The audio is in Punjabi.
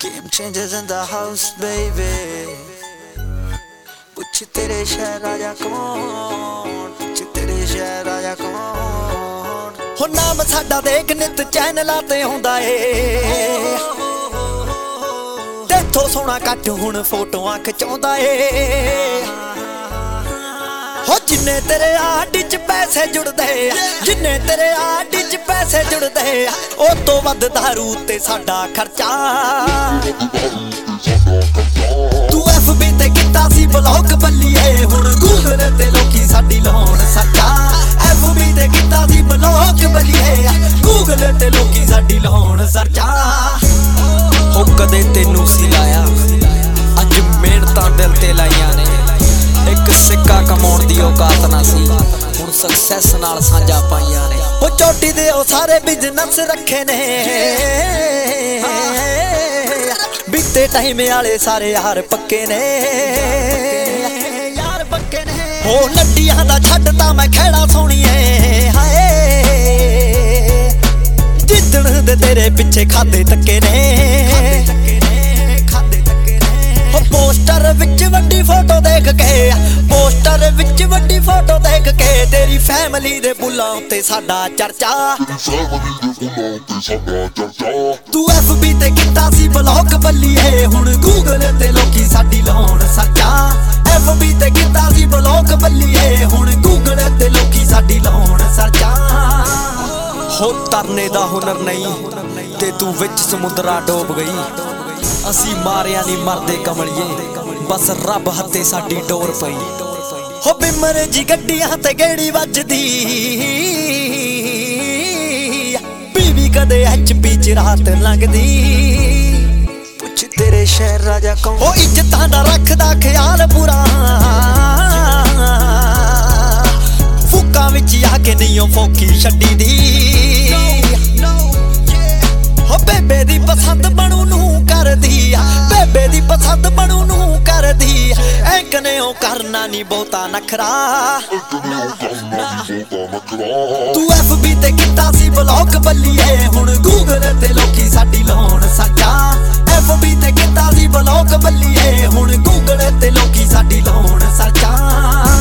Game changers in the house, baby. ਪੁੱਛ ਤੇਰੇ ਸ਼ਹਿਰ ਰਾਜਾ ਕੌਣ, ਪੁੱਛ ਤੇਰੇ ਸ਼ਹਿਰ ਰਾਜਾ ਕੌਣ। ਹੋ ਨਾਮ ਸਾਡਾ ਦੇਖ ਨਿਤ ਚੈਨਲਾਂ ਤੇ ਆਉਂਦਾ ਏ, ਤੇਥੋਂ ਸੋਹਣਾ ਕੱਟ ਹੁਣ ਫੋਟੋਆਂ ਖਿਚਾਉਂਦਾ ਏ। ਹੋ ਜਿੰਨੇ ਤੇਰੇ ਆਡੀ ਚ ਪੈਸੇ ਜੁੜਦੇ ਆ, ਜਿੰਨੇ ਤੇਰੇ ਆਡੀ ਚ ਪੈਸੇ ਜੁੜਦੇ ਆ, ਉਹ ਤੋਂ ਵੱਧ ਦਾਰੂ ਤੇ ਸਾਡਾ ਖਰਚਾ। ਤੂੰ FB ਤੇ ਕੀਤਾ ਸੀ ਬਲੌਗ ਬੱਲੀਏ, ਹੁਣ ਗੂਗਲ ਤੇ ਲੋਕੀ ਸਾਡੀ ਲਾਉਣ ਸਰਚਾ। FB ਤੇ ਕੀਤਾ ਸੀ ਬਲੌਗ ਬੱਲੀਏ, ਗੂਗਲ ਤੇ ਲੋਕੀ ਸਾਡੀ ਲਾਉਣ ਸਰਚਾ। ਹੋ ਕਦੇ ਤੈਨੂੰ ਸੀ ਲਾਇਆ, ਅੱਜ ਮਿਹਨਤਾਂ ਦਿਲ ਤੇ ਲਾਈਆਂ ਨੇ। ਇੱਕ ਸਿੱਕਾ ਕਮਾਉਣ ਦੀ ਔਕਾਤ ਨਾ ਸੀ, ਹੁਣ ਸਕਸੈਸ ਨਾਲ ਸਾਂਝਾ ਪਾਈਆਂ ਨੇ। ਉਹ ਚੋਟੀ ਦੇ ਉਹ ਸਾਰੇ ਬਿਜ਼ਨਸ ਰੱਖੇ ਨੇ, ਬੀਤੇ ਟਾਈਮ ਵਾਲੇ ਸਾਰੇ ਯਾਰ ਪੱਕੇ ਨੇ, ਯਾਰ ਪੱਕੇ ਨੇ। ਹੋ ਨੱਡੀਆਂ ਦਾ ਛੱਡਤਾ ਮੈਂ ਖੇੜਾ ਸੋਹਣੀਏ, ਹਾਏ ਜਿੱਦਣ ਦੇ ਤੇਰੇ ਪਿੱਛੇ ਖਾਦੇ ਤੱਕੇ ਨੇ। ਪੋਸਟਰ ਵਿੱਚ ਵੱਡੀ ਫੋਟੋ ਦੇਖ ਕੇ, ਪੋਸਟਰ ਵਿੱਚ ਵੱਡੀ ਫੋਟੋ ਦੇਖ ਕੇ, ਤੇਰੀ ਫੈਮਿਲੀ ਦੇ ਬੁੱਲਾਂ ਉੱਤੇ ਸਾਡਾ ਚਰਚਾ। ਤੂੰ FB ਤੇ ਕੀਤਾ ਸੀ ਬਲੌਗ ਬੱਲੀਏ, ਹੁਣ ਗੂਗਲ ਤੇ ਲੋਕੀ ਸਾਡੀ ਲਾਉਣ ਸਰਚਾ। FB ਤੇ ਕੀਤਾ ਸੀ ਬਲੌਗ ਬੱਲੀਏ, ਹੁਣ ਗੂਗਲ ਤੇ ਲੋਕੀ ਸਾਡੀ ਲਾਉਣ ਸਰਚਾ। ਹੋ ਤਰਨੇ ਦਾ ਹੁਨਰ ਨਹੀਂ ਤੇ ਤੂੰ ਵਿੱਚ ਸਮੁੰਦਰਾ ਡੋਬ ਗਈ। ਅਸੀਂ ਮਾਰਿਆ ਨਹੀਂ ਮਰਦੇ ਕਮਲੀਏ, ਬਸ ਰੱਬ ਹੱਥੇ ਸਾਡੀ ਡੋਰ ਪਈ। ਹੋ ਬਿਮਰ ਜੀ ਗੱਡੀਆਂ ਤੇ ਗੇੜੀ ਵੱਜਦੀ, ਬੀਬੀ ਕਦੇ HP ਚ ਰਾਤ ਲੰਘਦੀ। ਪੁੱਛ ਤੇਰੇ ਸ਼ਹਿਰ ਰਾਜਾ ਕੌਣ, ਹੋ ਇੱਜ਼ਤਾਂ ਦਾ ਰੱਖਦਾ ਖਿਆਲ ਪੂਰਾ, ਫੂਕਾਂ ਵਿੱਚ ਆ ਕੇ ਨਹੀਂ ਫੋਕੀ ਛੱਡੀ ਦੀ। ਹੋ ਬੇਬੇ ਦੀ ਪਸੰਦ ਬਣੂ ਨੂੰ ਕਰਦੀ ਆ, ਬੇਬੇ ਦੀ ਪਸੰਦ ਬਣੂ ਨੂੰ ਕਰਦੀ। ਐ ਕਨੇਓ ਕਰਨਾ ਨੀ ਬਹੁਤਾ ਨਖਰਾ। ਤੂੰ FB ਤੇ ਕੀਤਾ ਸੀ ਬਲੌਗ ਬੱਲੀਏ, ਹੁਣ ਗੂਗਲ ਤੇ ਲੋਕੀ ਸਾਡੀ ਲਾਉਣ ਸਰਚਾ। FB ਤੇ ਕੀਤਾ ਸੀ ਬਲੌਗ ਬੱਲੀਏ, ਹੁਣ ਗੂਗਲ ਤੇ ਲੋਕੀ ਸਾਡੀ ਲਾਉਣ ਸਰਚਾ।